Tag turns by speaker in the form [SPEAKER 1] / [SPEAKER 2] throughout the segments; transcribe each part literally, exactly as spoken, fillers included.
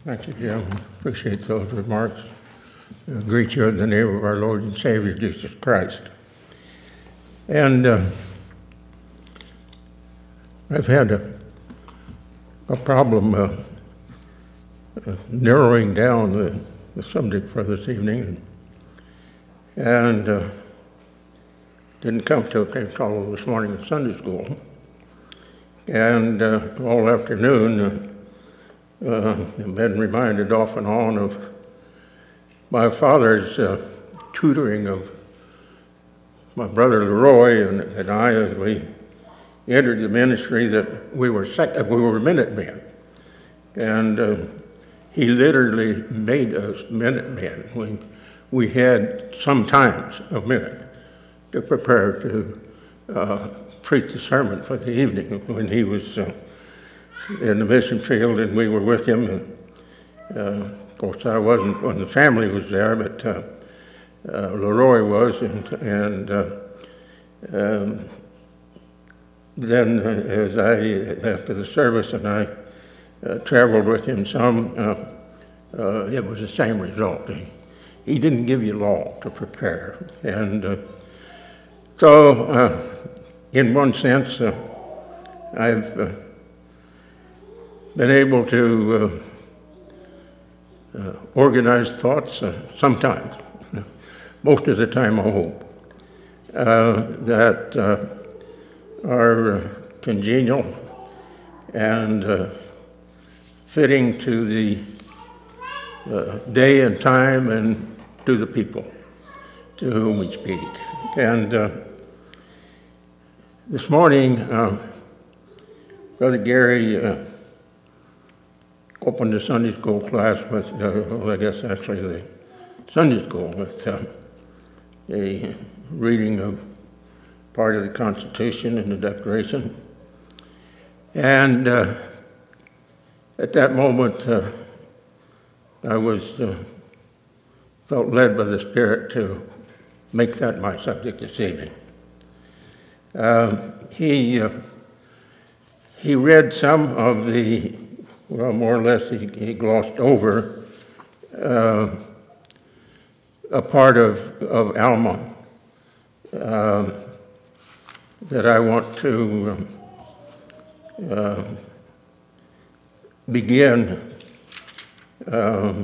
[SPEAKER 1] Thank you, Jim. Appreciate those remarks. I greet you in the name of our Lord and Savior, Jesus Christ. And uh, I've had a, a problem uh, uh, narrowing down the, the subject for this evening, and uh, didn't come to it until this morning at Sunday school. And uh, all afternoon, uh, uh, I've been reminded off and on of my father's uh, tutoring of my brother Leroy and, and I as we entered the ministry, that we were sec- we were Minutemen, and uh, he literally made us Minutemen. We we had sometimes a minute to prepare to uh, preach the sermon for the evening when he was uh, in the mission field and we were with him. And, uh, of course, I wasn't when the family was there, but uh, uh, Leroy was, and, and uh, um, then uh, as I, after the service, and I uh, traveled with him some, uh, uh, it was the same result. He, he didn't give you law to prepare. And uh, so, uh, in one sense, uh, I've uh, been able to uh, uh, organize thoughts uh, sometimes, most of the time I hope, uh, that uh, are uh, congenial and uh, fitting to the uh, day and time and to the people to whom we speak. And uh, this morning, uh, Brother Gary uh, opened the Sunday school class with, uh, well, I guess actually the Sunday school with uh, a reading of part of the Constitution and the Declaration. And uh, at that moment, uh, I was uh, felt led by the Spirit to make that my subject this evening. Uh, he uh, he read some of the, well, more or less he, he glossed over uh, a part of, of Alma uh, that I want to um, uh, begin um,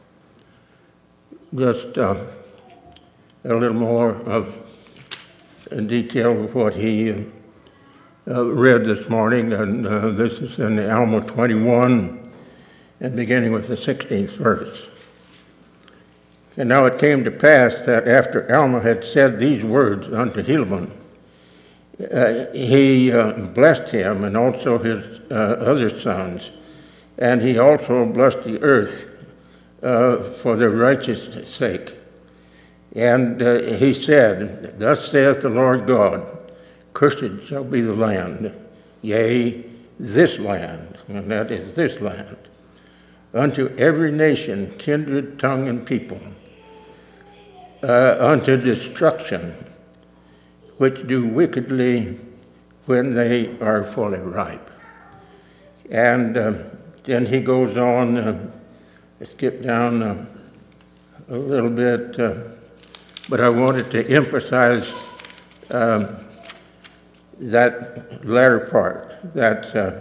[SPEAKER 1] just uh, a little more of in detail of what he uh, uh, read this morning, and uh, this is in Alma twenty-one, and beginning with the sixteenth verse. And now it came to pass that after Alma had said these words unto Helaman, uh, he uh, blessed him and also his uh, other sons, and he also blessed the earth uh, for their righteous sake. And uh, he said, Thus saith the Lord God, Cursed shall be the land, yea, this land, and that is this land, unto every nation, kindred, tongue, and people, uh, unto destruction, which do wickedly when they are fully ripe. And uh, then he goes on, uh, skip down uh, a little bit, uh, but I wanted to emphasize um, that latter part, that uh,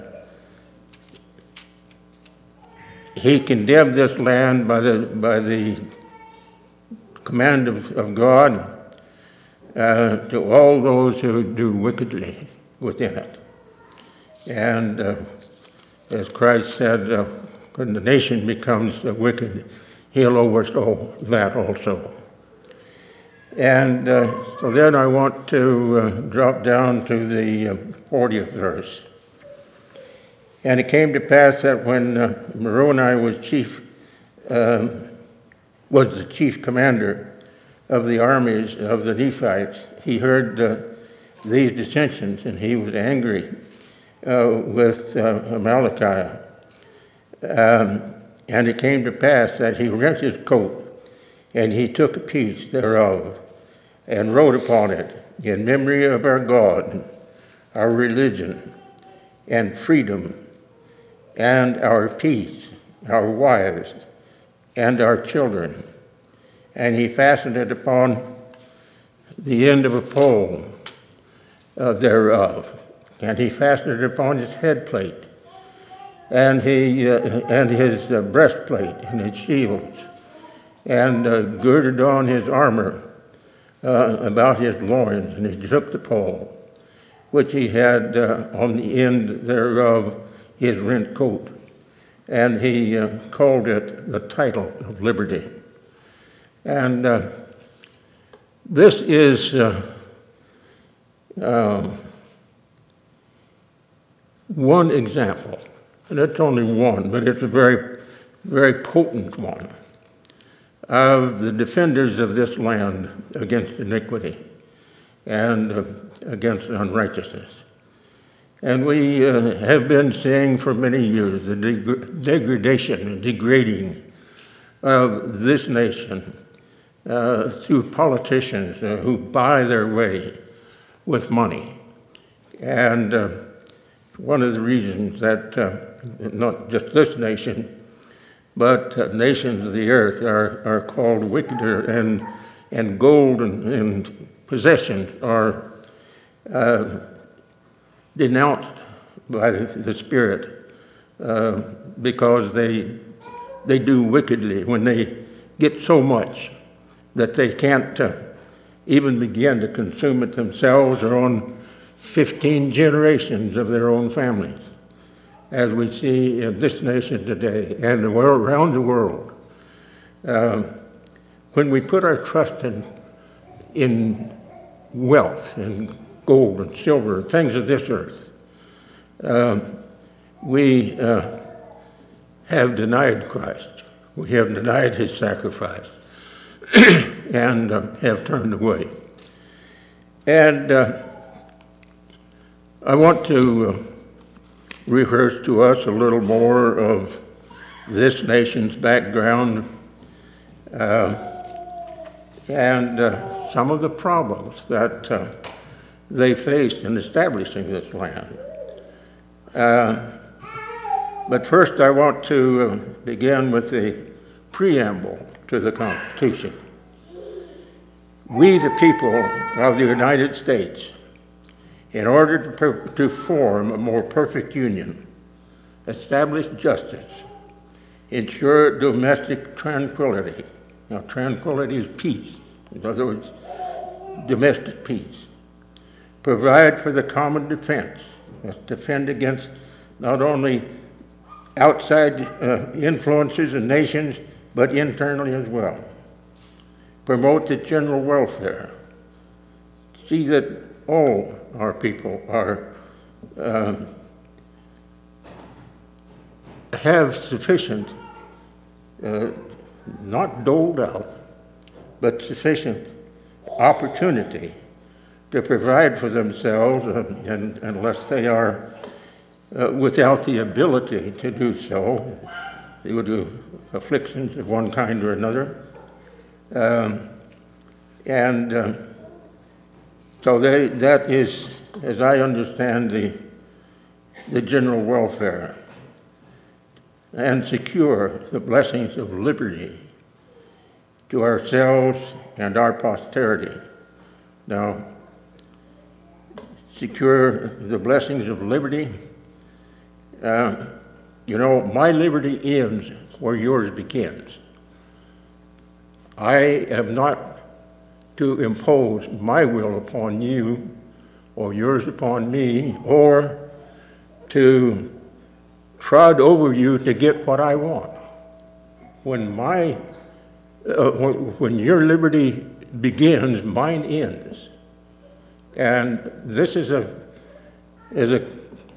[SPEAKER 1] he condemned this land by the by the command of, of God uh, to all those who do wickedly within it. And uh, as Christ said, uh, when the nation becomes uh, wicked, he'll overthrow that also. And uh, so then I want to uh, drop down to the uh, fortieth verse. And it came to pass that when uh, Moroni was chief, uh, was the chief commander of the armies of the Nephites, he heard uh, these dissensions, and he was angry uh, with uh, Amalickiah. Um, and it came to pass that he rent his coat, and he took a piece thereof, and wrote upon it, in memory of our God, our religion, and freedom, and our peace, our wives, and our children. And he fastened it upon the end of a pole uh, thereof, and he fastened it upon his headplate, and he uh, and his uh, breastplate, and his shields, and uh, girded on his armor uh, about his loins, and he took the pole, which he had uh, on the end thereof his rent coat, and he uh, called it the title of liberty. And uh, this is uh, uh, one example, and it's only one, but it's a very, very potent one, of the defenders of this land against iniquity and uh, against unrighteousness. And we uh, have been seeing for many years the deg- degradation and degrading of this nation uh, through politicians uh, who buy their way with money. And uh, one of the reasons that uh, not just this nation, but uh, nations of the earth are, are called wickeder, and, and gold and, and possessions are uh, denounced by the, the Spirit uh, because they, they do wickedly when they get so much that they can't uh, even begin to consume it themselves or on fifteen generations of their own families, as we see in this nation today and around the world. Uh, when we put our trust in, in wealth and gold and silver, things of this earth, uh, we uh, have denied Christ. We have denied his sacrifice and uh, have turned away. And uh, I want to uh, rehearse to us a little more of this nation's background uh, and uh, some of the problems that uh, they faced in establishing this land. Uh, but first I want to uh, begin with the preamble to the Constitution. We, the people of the United States, in order to, per- to form a more perfect union, establish justice, ensure domestic tranquility. Now, tranquility is peace. In other words, domestic peace. Provide for the common defense. Let's defend against not only outside uh, influences and nations, but internally as well. Promote the general welfare. See that all our people are uh, have sufficient, uh, not doled out, but sufficient opportunity to provide for themselves, uh, and unless they are uh, without the ability to do so, due to afflictions of one kind or another. Um, and uh, so they, that is, as I understand, the, the general welfare, and secure the blessings of liberty to ourselves and our posterity. Now, secure the blessings of liberty. Uh, you know, my liberty ends where yours begins. I am not to impose my will upon you or yours upon me, or to trod over you to get what I want. When my, uh, when your liberty begins, mine ends. And this is a, is a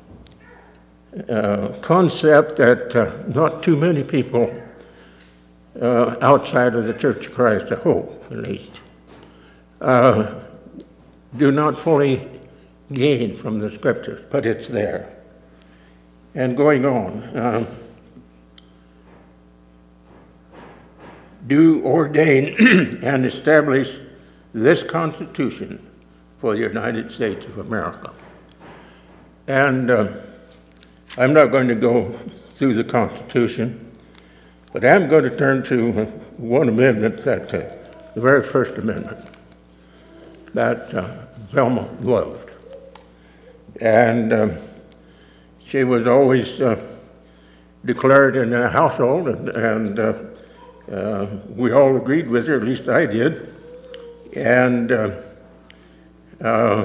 [SPEAKER 1] uh, concept that uh, not too many people uh, outside of the Church of Christ, I hope at least, uh, do not fully gain from the Scriptures, but it's there. And going on, uh, do ordain and establish this Constitution for the United States of America. And uh, I'm not going to go through the Constitution, But I'm going to turn to one amendment, that uh, the very first amendment, that uh, Velma loved. And um, she was always uh, declared in the household, and, and uh, uh, we all agreed with her, at least I did. And uh, uh,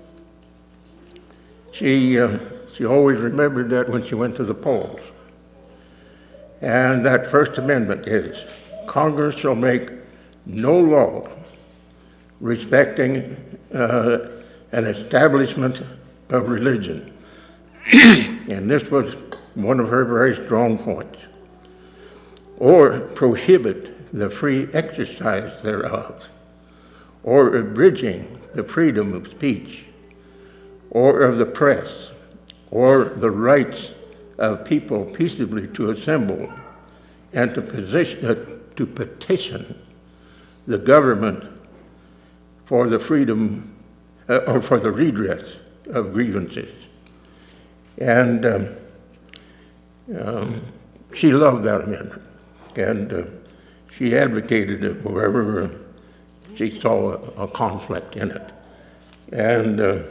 [SPEAKER 1] she, uh, she always remembered that when she went to the polls. And that First Amendment is, Congress shall make no law respecting uh, an establishment of religion. And this was one of her very strong points. Or prohibit the free exercise thereof, or abridging the freedom of speech, or of the press, or the rights of people peaceably to assemble and to, position, uh, to petition the government for the freedom uh, or for the redress of grievances. And um, um, she loved that amendment, and uh, she advocated it wherever uh, she saw a, a conflict in it. And uh,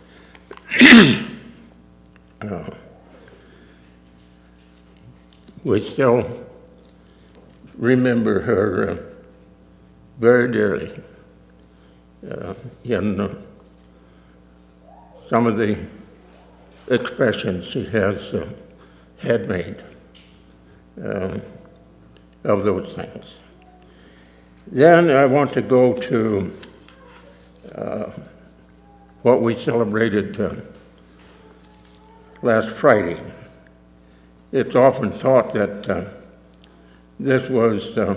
[SPEAKER 1] uh, we still remember her uh, very dearly uh, in uh, some of the expressions she has uh, had made uh, of those things. Then I want to go to uh, what we celebrated uh, last Friday. It's often thought that uh, this was uh,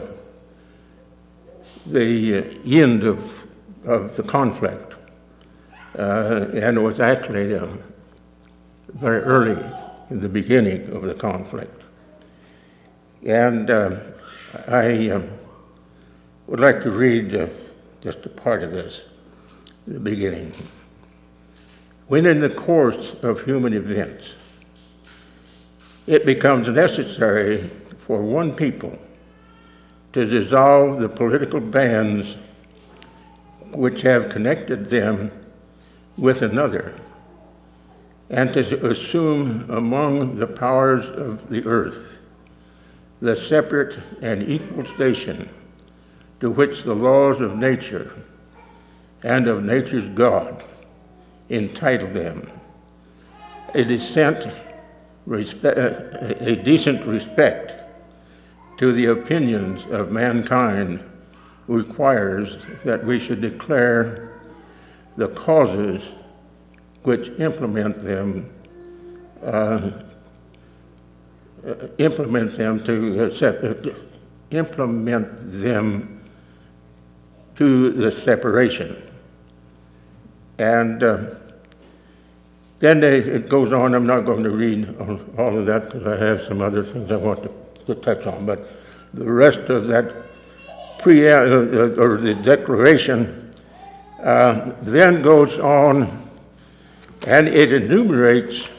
[SPEAKER 1] the end of, of the conflict, uh, and it was actually uh, very early in the beginning of the conflict. And uh, I uh, would like to read uh, just a part of this, the beginning. When in the course of human events, it becomes necessary for one people to dissolve the political bands which have connected them with another, and to assume among the powers of the earth the separate and equal station to which the laws of nature and of nature's God entitle them, a decent, respe- a decent respect to the opinions of mankind requires that we should declare the causes which implement them, uh, implement them to uh, sep- uh, implement them to the separation. And uh, then they, it goes on. I'm not going to read all of that because I have some other things I want to, to touch on. But the rest of that pre uh, or the declaration uh, then goes on, and it enumerates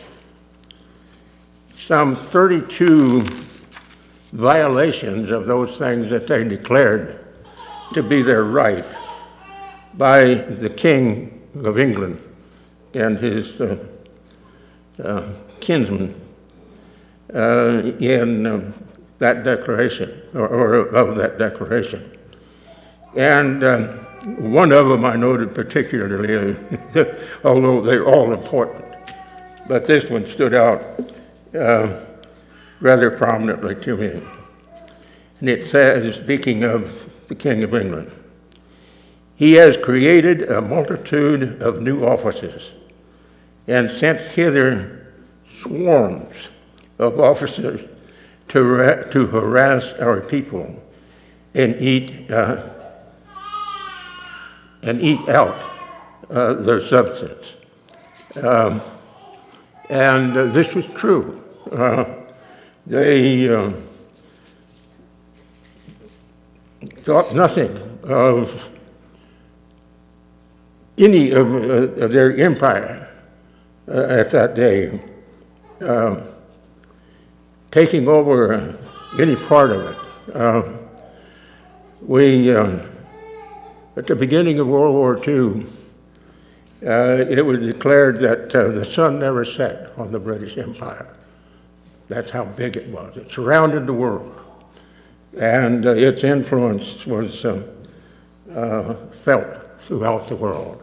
[SPEAKER 1] some thirty-two violations of those things that they declared to be their right by the King of England and his uh, uh, kinsmen uh, in um, that declaration, or, or of that declaration. And uh, one of them I noted particularly, although they're all important, but this one stood out uh, rather prominently to me. And it says, speaking of the King of England, he has created a multitude of new offices and sent hither swarms of officers to, ra- to harass our people and eat uh, and eat out uh, their substance. Um, and uh, this was true. Uh, they uh, thought nothing of any of, uh, of their empire uh, at that day, uh, taking over any part of it. Uh, we, uh, at the beginning of World War Two, uh, it was declared that uh, the sun never set on the British Empire. That's how big it was. It surrounded the world, and uh, its influence was uh, uh, felt throughout the world.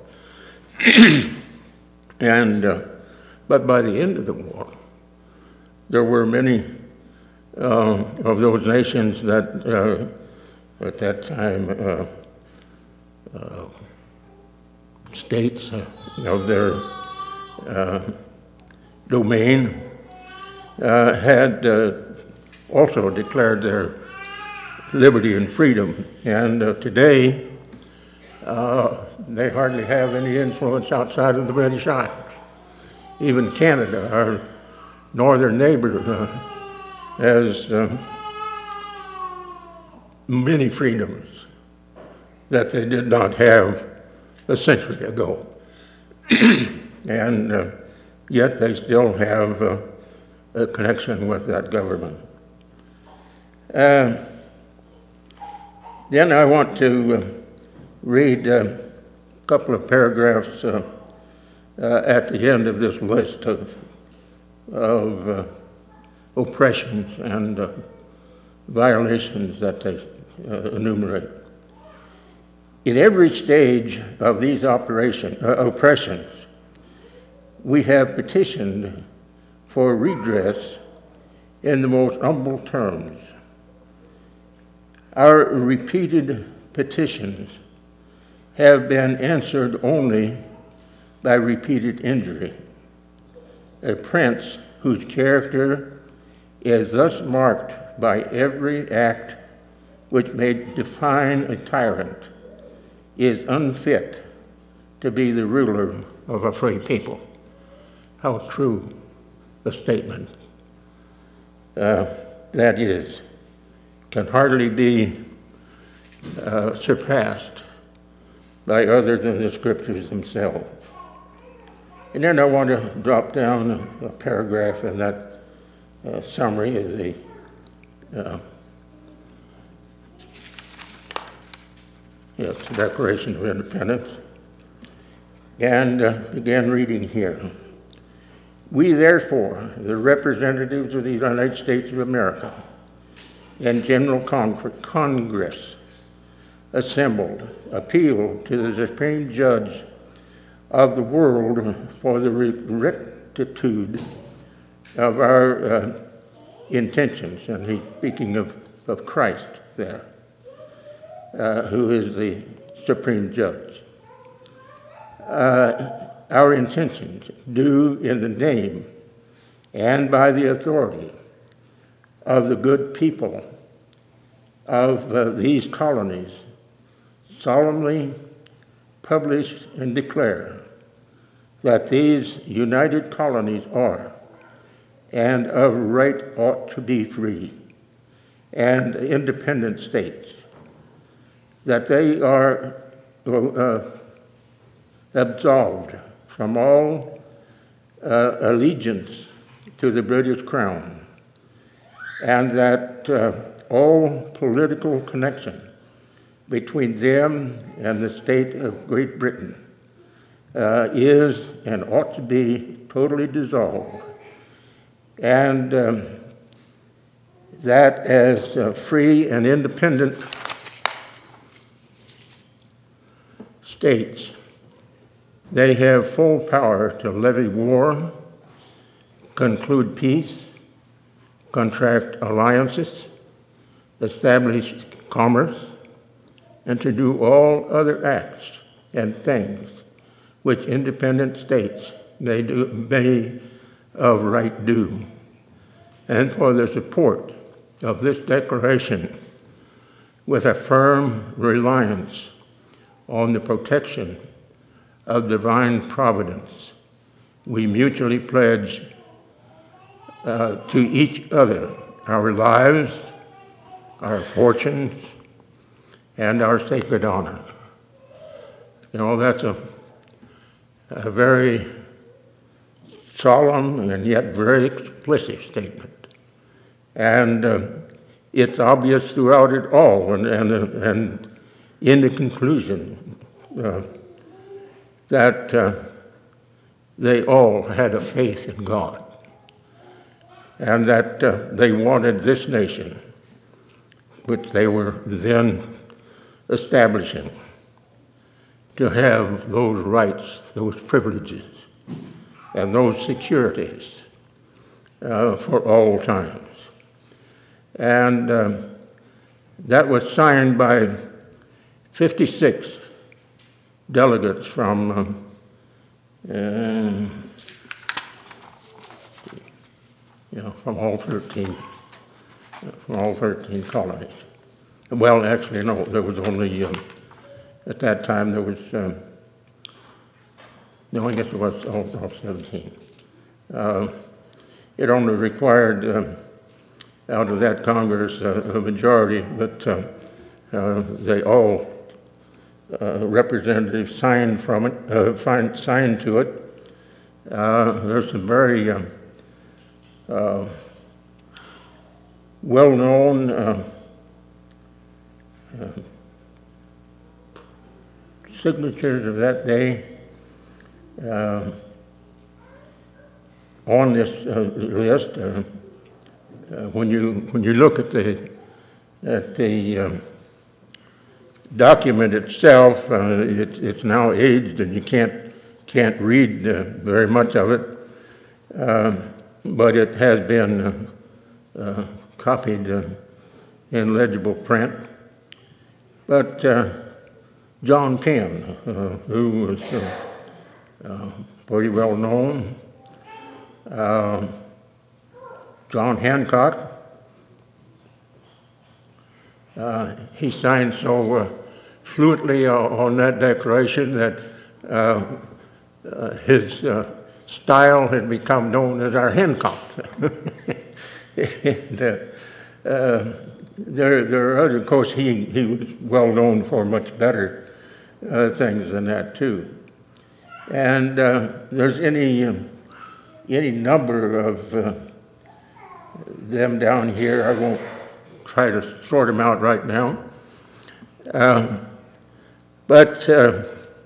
[SPEAKER 1] and uh, but by the end of the war, there were many uh, of those nations that uh, at that time uh, uh, states uh, of their uh, domain uh, had uh, also declared their liberty and freedom. And uh, today, uh, they hardly have any influence outside of the British Isles. Even Canada, our northern neighbor, uh, has uh, many freedoms that they did not have a century ago. and uh, yet they still have uh, a connection with that government. Uh, then I want to uh, read a couple of paragraphs uh, uh, at the end of this list of, of uh, oppressions and uh, violations that they uh, enumerate. In every stage of these operation, uh, oppressions, we have petitioned for redress in the most humble terms. Our repeated petitions have been answered only by repeated injury. A prince whose character is thus marked by every act which may define a tyrant is unfit to be the ruler of a free people. How true the statement uh, that is can hardly be uh, surpassed by other than the scriptures themselves. And then I want to drop down a, a paragraph in that uh, summary of the uh, yes, Declaration of Independence, and uh, began reading here. We, therefore, the representatives of the United States of America and General Con- Congress, assembled, appeal to the Supreme Judge of the world for the rectitude of our uh, intentions, and he's speaking of, of Christ there, uh, who is the Supreme Judge. Uh, our intentions do in the name and by the authority of the good people of uh, these colonies solemnly publish and declare that these united colonies are and of right ought to be free and independent states, that they are uh, absolved from all uh, allegiance to the British Crown, and that uh, all political connection between them and the state of Great Britain uh, is and ought to be totally dissolved, and um, that as uh, free and independent states, they have full power to levy war, conclude peace, contract alliances, establish commerce, and to do all other acts and things which independent states may, do, may of right do. And for the support of this declaration, with a firm reliance on the protection of divine providence, we mutually pledge uh, to each other our lives, our fortunes, and our sacred honor. You know, that's a, a very solemn and yet very explicit statement. And uh, it's obvious throughout it all, and, and, and in the conclusion, uh, that uh, they all had a faith in God, and that uh, they wanted this nation, which they were then establishing, to have those rights, those privileges, and those securities uh, for all times. And um, that was signed by fifty-six delegates from um, um, you know, from all thirteen, from all thirteen colonies. Well, actually, no, there was only, um, at that time, there was, um, no, I guess it was all, all seventeen. Uh, it only required, um, out of that Congress, uh, a majority, but uh, uh, they all, uh, representatives signed from it, uh, signed, signed to it. Uh, there's some very um, uh, well-known uh, uh, signatures of that day uh, on this uh, list. Uh, uh, when you when you look at the at the um, document itself, uh, it, it's now aged, and you can't can't read uh, very much of it, uh, but it has been uh, uh, copied uh, in legible print. But uh, John Penn, uh, who was uh, uh, pretty well known, uh, John Hancock, uh, he signed so uh, fluently uh, on that declaration that uh, uh, his uh, style had become known as our Hancock. and, uh, uh, there, there are other, of course, he, he was well known for much better uh, things than that too. And uh, there's any um, any number of uh, them down here. I won't try to sort them out right now. Um, but uh,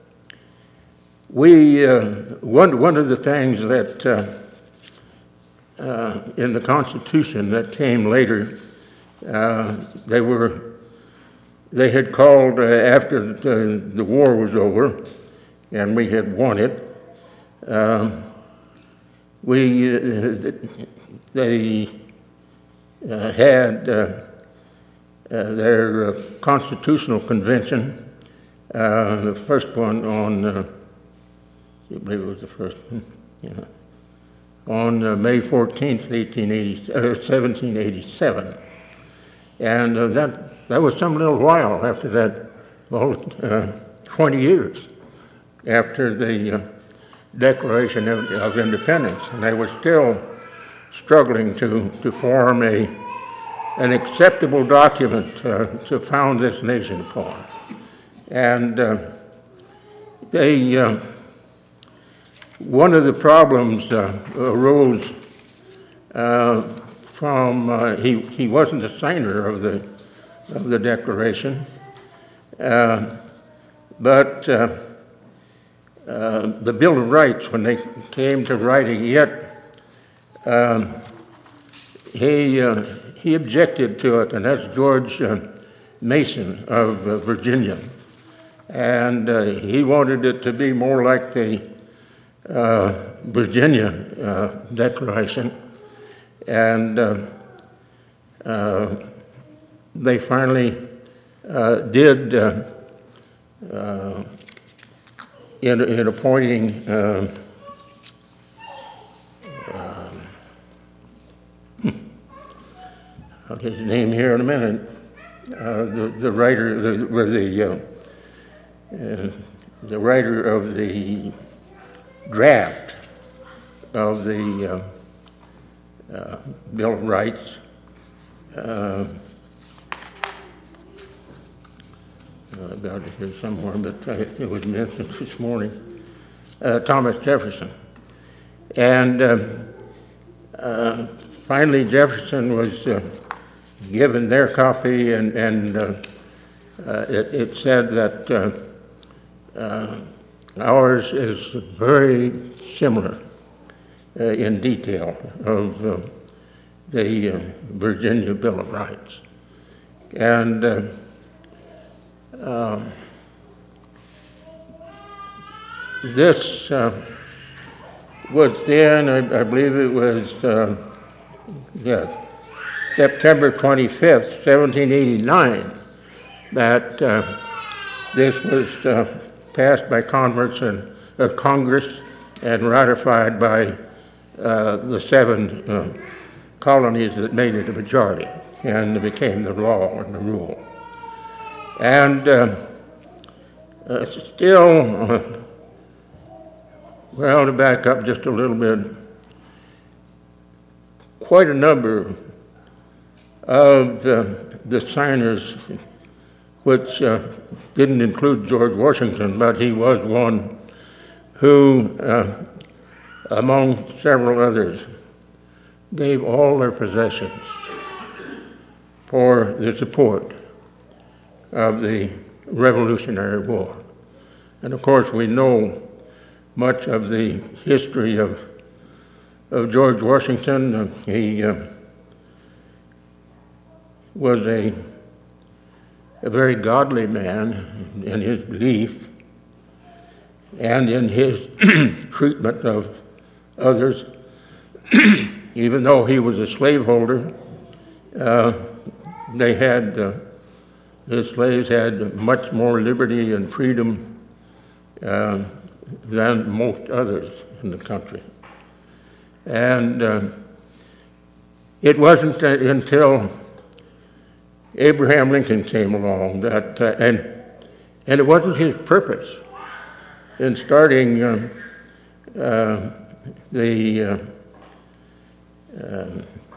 [SPEAKER 1] we uh, one one of the things that uh, uh, in the Constitution that came later, uh, they were they had called uh, after the, the war was over, and we had won it. Um, we uh, they uh, had uh, uh, their uh, constitutional convention, uh, the first one on, uh, I believe it was the first one, yeah, on uh, May fourteenth, seventeen eighty-seven, and uh, that that was some little while after that, well, uh, twenty years after the uh, Declaration of, of Independence, and they were still struggling to, to form a, an acceptable document uh, to found this nation upon. And uh, they, uh, one of the problems uh, arose uh, from, uh, he, he wasn't a signer of the, of the Declaration, uh, but uh, Uh, the Bill of Rights, when they came to writing it, um, he, uh, he objected to it, and that's George uh, Mason of uh, Virginia. And uh, he wanted it to be more like the uh, Virginia uh, Declaration. And uh, uh, they finally uh, did uh, uh, In, in appointing, uh, uh, I'll get his name here in a minute, uh, the, the writer, the, the, uh, uh, the writer of the draft of the uh, uh, Bill of Rights, uh, I've got it here somewhere, but uh, it was mentioned this morning, uh, Thomas Jefferson. And uh, uh, finally Jefferson was uh, given their copy, and, and uh, uh, it, it said that uh, uh, ours is very similar uh, in detail of uh, the uh, Virginia Bill of Rights. And uh, uh, this uh, was then, I, I believe it was, uh, yes, September twenty-fifth, seventeen eighty-nine, that uh, this was uh, passed by Congress and, uh, Congress and ratified by uh, the seven uh, colonies that made it a majority, and it became the law and the rule. And uh, uh, still, uh, well, to back up just a little bit, quite a number of uh, the signers, which uh, didn't include George Washington, but he was one who, uh, among several others, gave all their possessions for the support of the Revolutionary War. And of course, we know much of the history of, of George Washington. Uh, he uh, was a, a very godly man in his belief and in his treatment of others. Even though he was a slaveholder, uh, they had, uh, the slaves had much more liberty and freedom uh, than most others in the country. And uh, it wasn't uh, until Abraham Lincoln came along that, uh, and, and it wasn't his purpose in starting uh, uh, the uh, uh,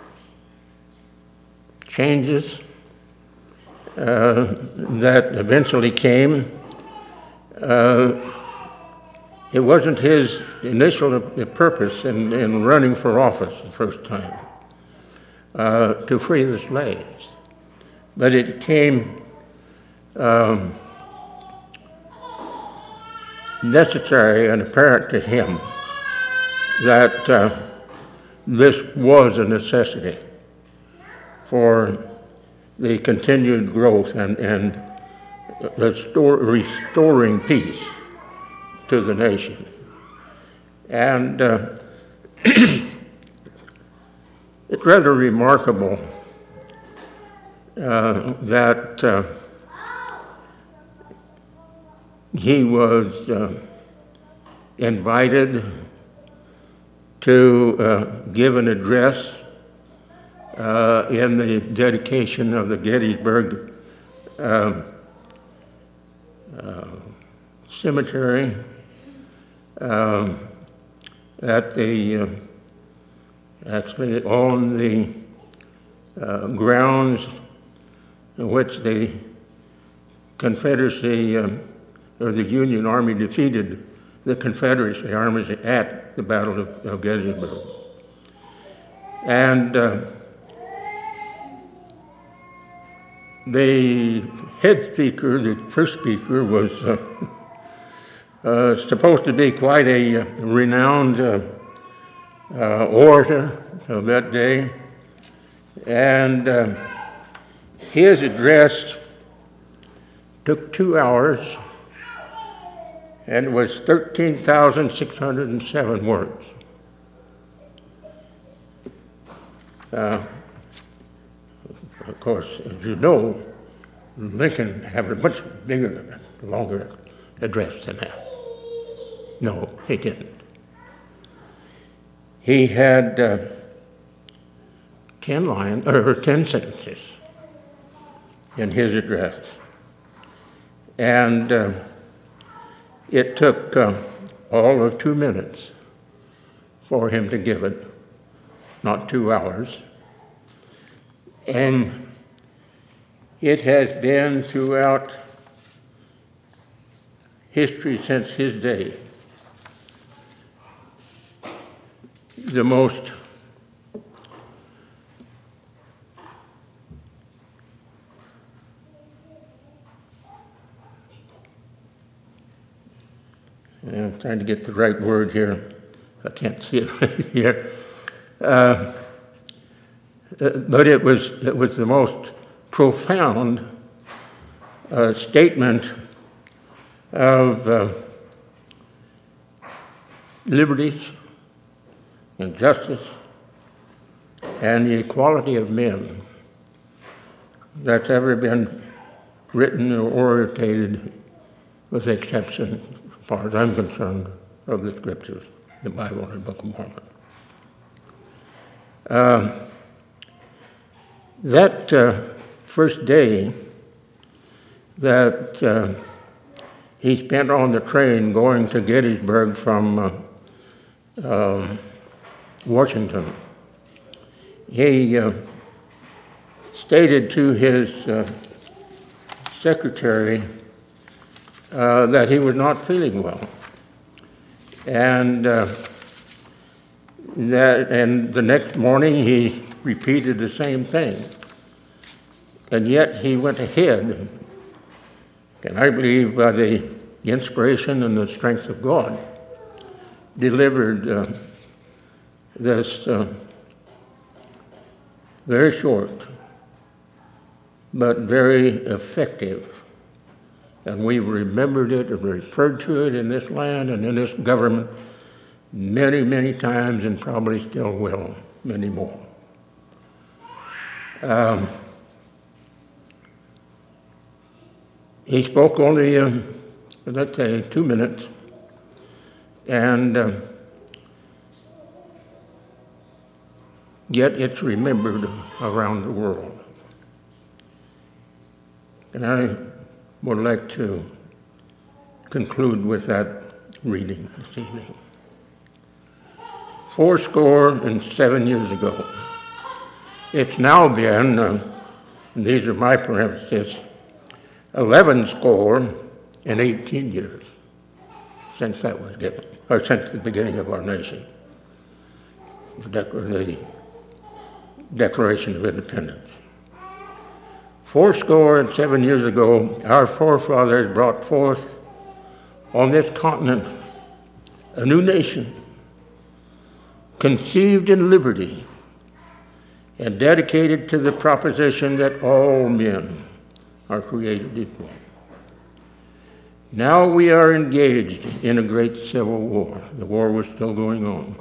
[SPEAKER 1] changes uh, that eventually came. Uh, it wasn't his initial purpose in, in running for office the first time uh, to free the slaves, but it came um, necessary and apparent to him that uh, this was a necessity for the continued growth and, and the store, restoring peace to the nation. And uh, it's rather remarkable uh, that uh, he was uh, invited to uh, give an address uh, in the dedication of the Gettysburg uh, uh, Cemetery um, at the, uh, actually on the uh, grounds in which the Confederacy uh, or the Union Army defeated the Confederacy armies at the Battle of, of Gettysburg. And uh, the head speaker, the first speaker, was uh, uh, supposed to be quite a uh, renowned uh, uh, orator of that day. And uh, his address took two hours and it was thirteen thousand six hundred seven words. Uh, of course, as you know, Lincoln had a much bigger, longer address than that. No, he didn't. He had uh, ten lines, or ten sentences in his address. And uh, it took uh, all of two minutes for him to give it, not two hours. And it has been throughout history since his day the most I'm trying to get the right word here. I can't see it right here. Uh, but it was, it was the most profound uh, statement of uh, liberties and justice and the equality of men that's ever been written or orated, with the exception, as far as I'm concerned, of the scriptures, the Bible and the Book of Mormon. Uh, that uh, first day that uh, he spent on the train going to Gettysburg from uh, um, Washington, he uh, stated to his uh, secretary uh, that he was not feeling well, and uh, that and the next morning he repeated the same thing, and yet he went ahead, and I believe by the inspiration and the strength of God, delivered uh, this uh, very short but very effective, and we remembered it and referred to it in this land and in this government many, many times, and probably still will many more. Um, he spoke only, uh, let's say, two minutes, and uh, yet it's remembered around the world. And I would like to conclude with that reading this evening. Fourscore and seven years ago, it's now been, uh, and these are my parentheses, eleven score and eighteen years since that was given, or since the beginning of our nation, the, Dec- the Declaration of Independence. Fourscore and seven years ago, our forefathers brought forth on this continent a new nation, conceived in liberty and dedicated to the proposition that all men are created equal. Now we are engaged in a great civil war. The war was still going on.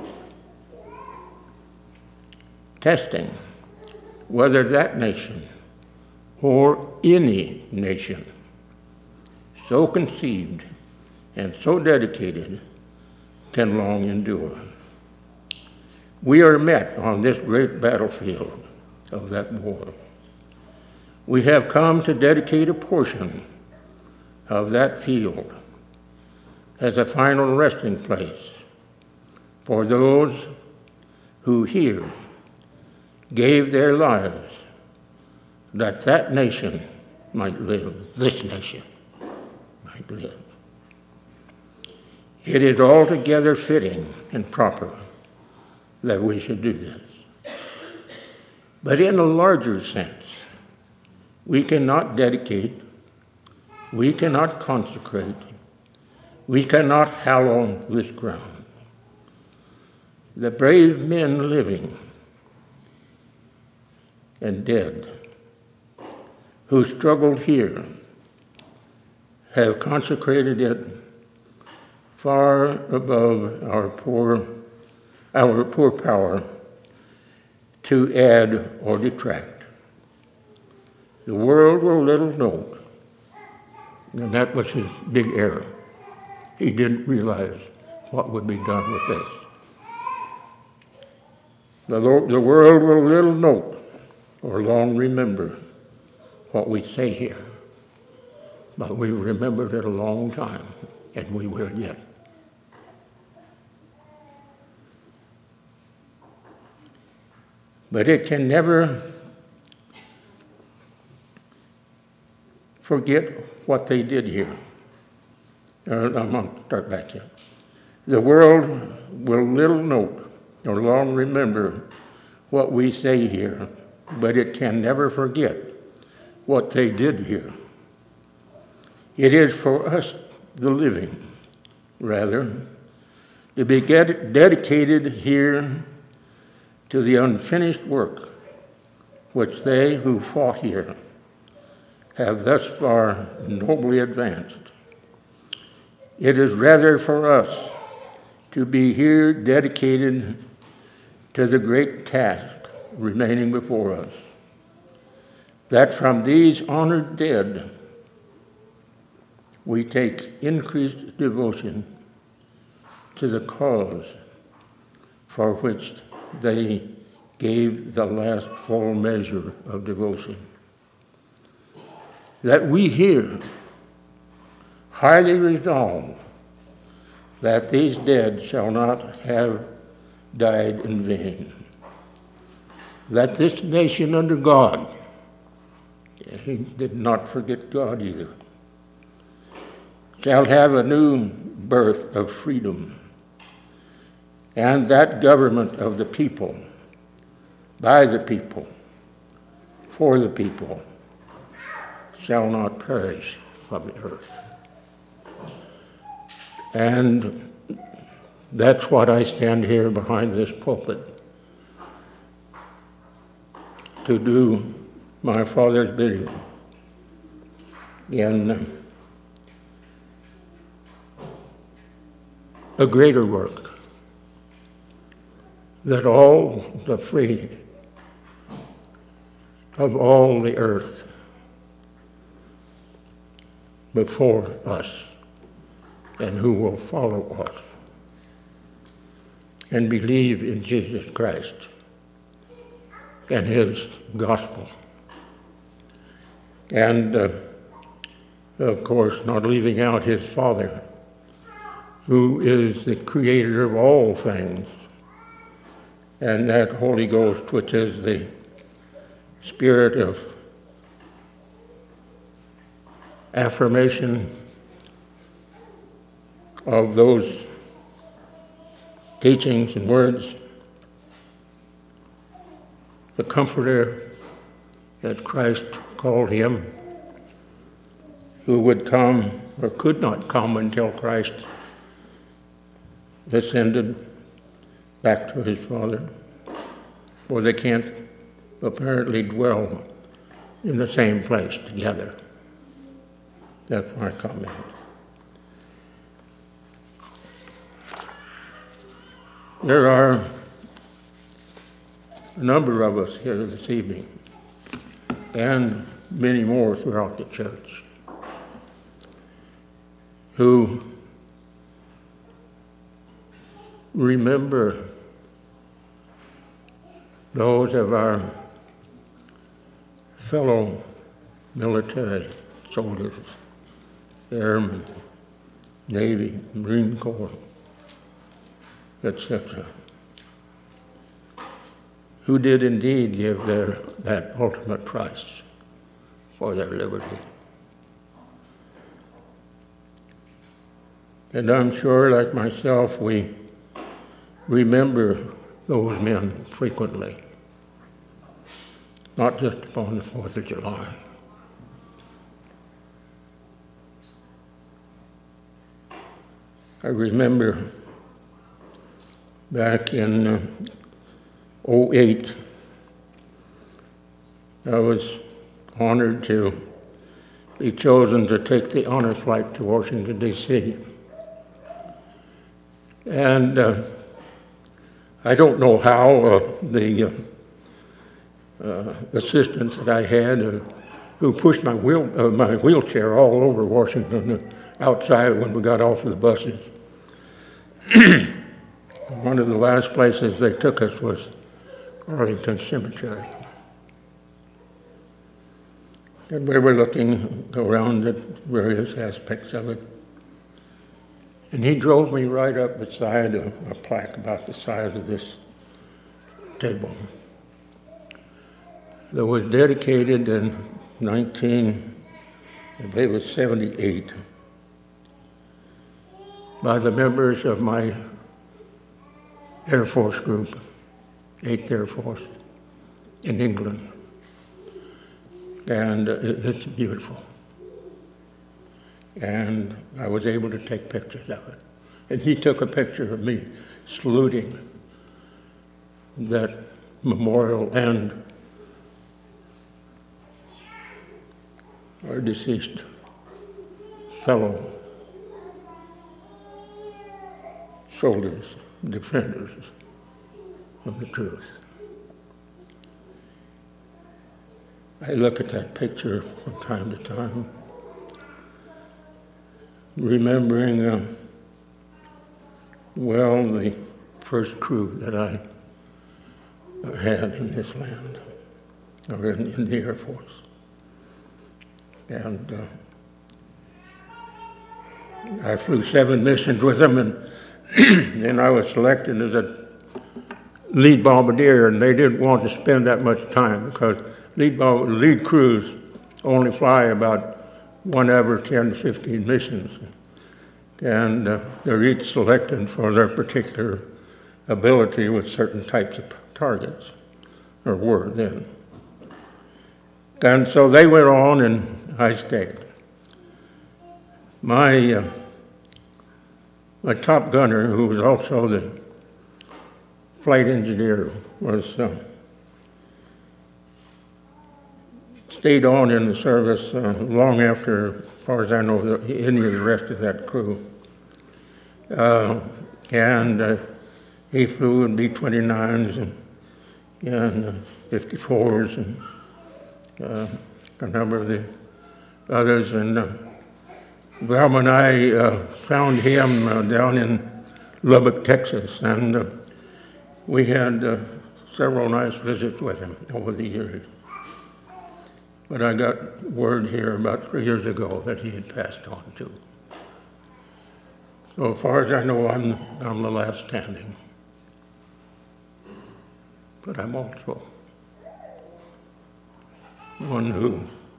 [SPEAKER 1] Testing whether that nation or any nation so conceived and so dedicated can long endure. We are met on this great battlefield of that war. We have come to dedicate a portion of that field as a final resting place for those who here gave their lives that that nation might live, this nation might live. It is altogether fitting and proper that we should do this. But in a larger sense, we cannot dedicate, we cannot consecrate, we cannot hallow this ground. The brave men living and dead who struggled here have consecrated it far above our poor, our poor power to add or detract. The world will little know, and that was his big error. He didn't realize what would be done with this. The, the world will little note or long remember what we say here, but we remembered it a long time, and we will yet. But it can never forget what they did here. Uh, I'm going to start back here. The world will little note or long remember what we say here, but it can never forget what they did here. It is for us, the living, rather, to be get dedicated here to the unfinished work which they who fought here have thus far nobly advanced. It is rather for us to be here dedicated to the great task remaining before us, that from these honored dead we take increased devotion to the cause for which they gave the last full measure of devotion. That we here highly resolve that these dead shall not have died in vain. That this nation under God, he did not forget God either, shall have a new birth of freedom, and that government of the people, by the people, for the people, shall not perish from the earth. And that's what I stand here behind this pulpit to do my Father's bidding in a greater work, that all the free of all the earth before us and who will follow us and believe in Jesus Christ and his gospel. And, uh, of course, not leaving out his Father, who is the creator of all things, and that Holy Ghost, which is the spirit of affirmation of those teachings and words, the Comforter that Christ called him, who would come or could not come until Christ ascended back to his Father, for they can't apparently dwell in the same place together. That's my comment. There are a number of us here this evening, and many more throughout the church, who remember those of our fellow military soldiers, airmen, Navy, Marine Corps, et cetera, who did indeed give their that ultimate price for their liberty. And I'm sure, like myself, we remember those men frequently, not just upon the fourth of July. I remember back in uh, oh eight, I was honored to be chosen to take the honor flight to Washington, D C And uh, I don't know how uh, the uh, uh, assistants that I had, uh, who pushed my wheel, uh, my wheelchair all over Washington uh, outside when we got off of the buses. One of the last places they took us was Arlington Cemetery. And we were looking around at various aspects of it. And he drove me right up beside a, a plaque about the size of this table that was dedicated in nineteen, I believe it was seventy-eight, by the members of my Air Force group, eighth Air Force, in England. And uh, it's beautiful. And I was able to take pictures of it. And he took a picture of me saluting that memorial and our deceased fellow soldiers, defenders of the truth. I look at that picture from time to time, remembering, uh, well, the first crew that I had in this land, or in, in the Air Force. And uh, I flew seven missions with them, and then I was selected as a lead bombardier, and they didn't want to spend that much time because lead, bomb- lead crews only fly about one every ten to fifteen missions. And uh, they're each selected for their particular ability with certain types of targets, or were then. And so they went on, and I stayed. My, uh, my top gunner, who was also the flight engineer, was uh, stayed on in the service uh, long after, as far as I know, the, any of the rest of that crew. Uh, and uh, he flew in B twenty-nines and, and uh, fifty-fours and uh, a number of the others. And uh, Velma and I uh, found him uh, down in Lubbock, Texas, and uh, we had uh, several nice visits with him over the years. But I got word here about three years ago that he had passed on too. So as far as I know, I'm, I'm the last standing. But I'm also one who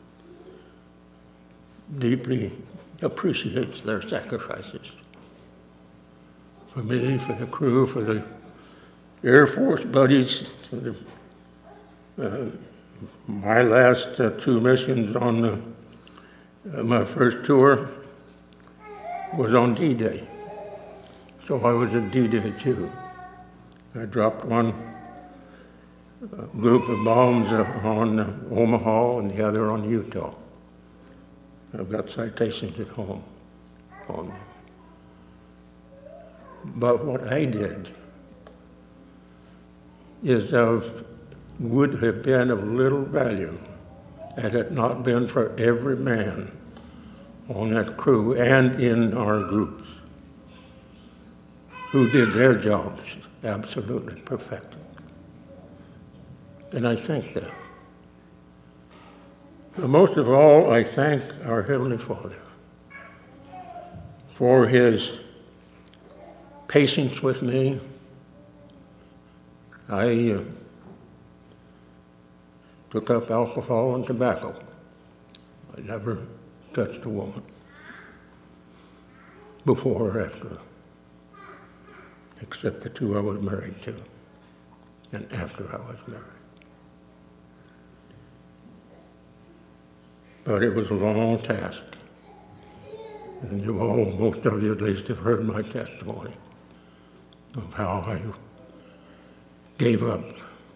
[SPEAKER 1] deeply appreciates their sacrifices. For me, for the crew, for the Air Force buddies, for the, uh, my last uh, two missions on the, uh, my first tour was on D-Day. So I was at D-Day too. I dropped one uh, group of bombs uh, on uh, Omaha and the other on Utah. I've got citations at home on them. But what I did is of would have been of little value had it not been for every man on that crew and in our groups who did their jobs absolutely perfectly. And I thank them. But most of all, I thank our Heavenly Father for his patience with me. I uh, took up alcohol and tobacco. I never touched a woman before or after, except the two I was married to, and after I was married. But it was a long task. And you all, most of you at least, have heard my testimony of how I gave up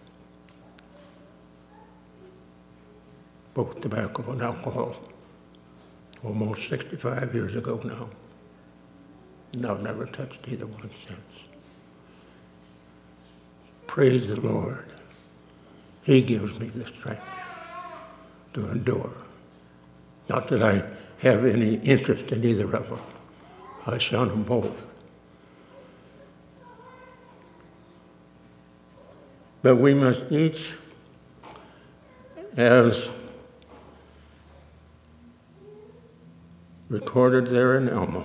[SPEAKER 1] both tobacco and alcohol almost sixty-five years ago now. And I've never touched either one since. Praise the Lord. He gives me the strength to endure. Not that I have any interest in either of them. I shun them both. But we must each, as recorded there in Alma,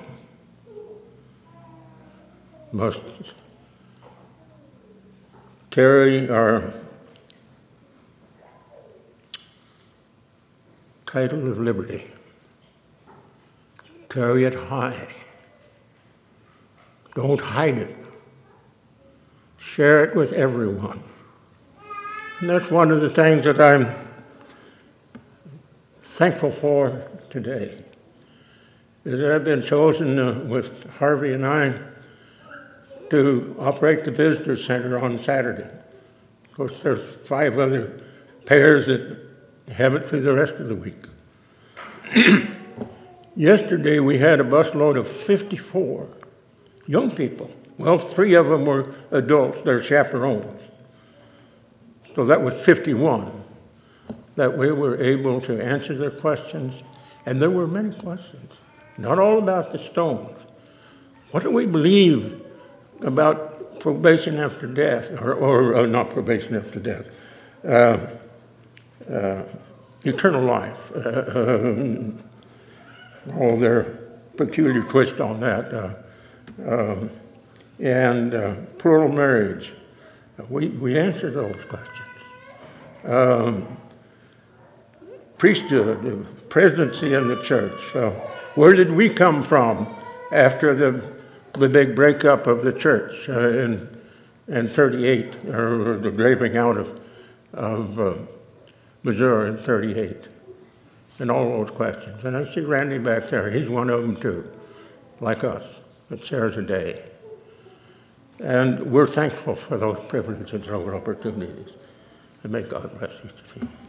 [SPEAKER 1] must carry our title of liberty, carry it high. Don't hide it. Share it with everyone. And that's one of the things that I'm thankful for today, is that I've been chosen uh, with Harvey and I to operate the visitor center on Saturday. Of course, there's five other pairs that have it through the rest of the week. Yesterday, we had a busload of fifty-four young people. Well, three of them were adults, they're chaperones. So that was fifty-one that we were able to answer their questions. And there were many questions, not all about the stones. What do we believe about probation after death, or, or uh, not probation after death, uh, uh, eternal life, uh, uh, all their peculiar twist on that, uh, um, and uh, plural marriage. We, we answered those questions. Um, priesthood, the presidency in the church. Uh, where did we come from after the the big breakup of the church uh, in in thirty-eight, or the driving out of of uh, Missouri in thirty-eight, and all those questions. And I see Randy back there; he's one of them too, like us, that shares a day. And we're thankful for those privileges and those opportunities. And may God bless each of you.